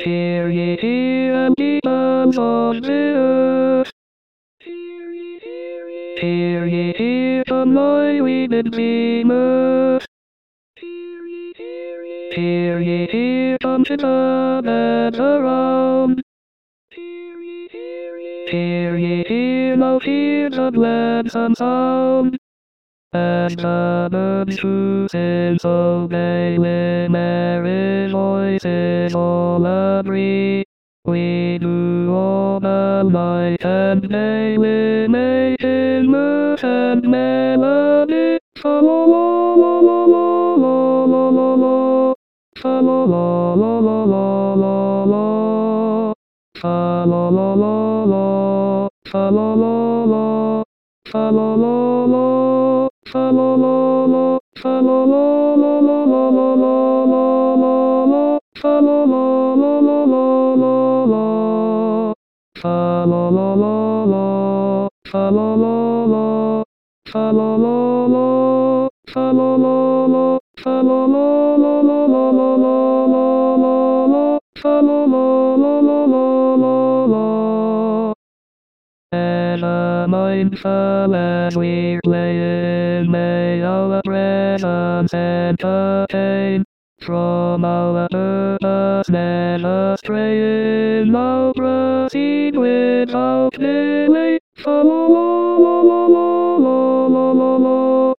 Hear ye, hear empty hands on the earth. Hear ye, hear come thy winged dreamers. Hear ye, hear come to come and around. Hear ye, hear now, hear the gladsome sound. As the birds who sing so gay with merry voices all agree, we do all the night and day with making mirth and melody. Fa-la-la-la-la-la-la-la-la-la. Fa-la-la-la-la-la-la-la. Fa-la-la-la-la. Fa-la-la-la. Fa-la-la-la. Fa-la-la-la. Fa-la-la-la-la-la-la-la-la. Fa-la-la-la-la-la-la-la. Fa-la-la-la-la. Fa-la-la-la. Fa-la-la-la. Fa-la-la-la. Fa-la-la-la-la-la-la-la-la. Fa-la-la-la-la-la-la-la. As a mindful as we're playing, may our presence entertain. From our purpose never straying, now proceed without delay. Fa-la-la-la-la-la-la-la-la.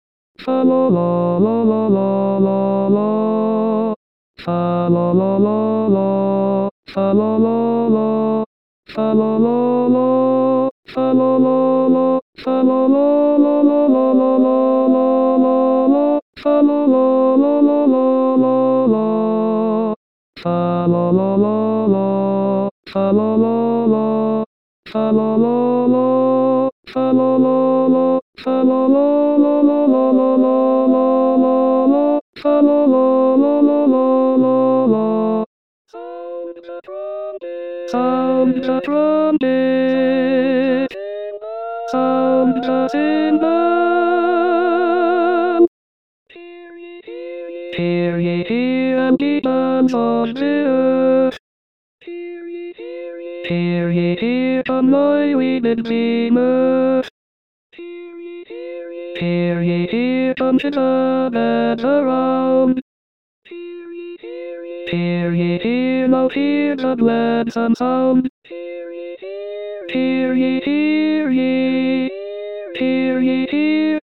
Fa-la-la-la-la-la-la-la. Fa-la-la-la-la. Fa-la-la-la. Fa-la-la-la. Fa-la-la-la. Fa-la-la-la-la-la-la-la-la. Fa-la-la-la-la-la-la-la. Fa-la-la-la-la. Fa-la-la-la. Fa-la-la-la. Fa-la-la-la. Fa-la-la-la-la-la-la-la-la. Fa-la-la-la-la-la-la-la. Sound the trumpet. Sound the trumpet. Sound the cymbal. Hear ye, hear empty hands on the earth. Hear ye, hear come thy winged dreamers. Hear ye, hear come to come and around. Hear ye, hear now, hear the gladsome sound. Hear ye, hear ye, hear ye, hear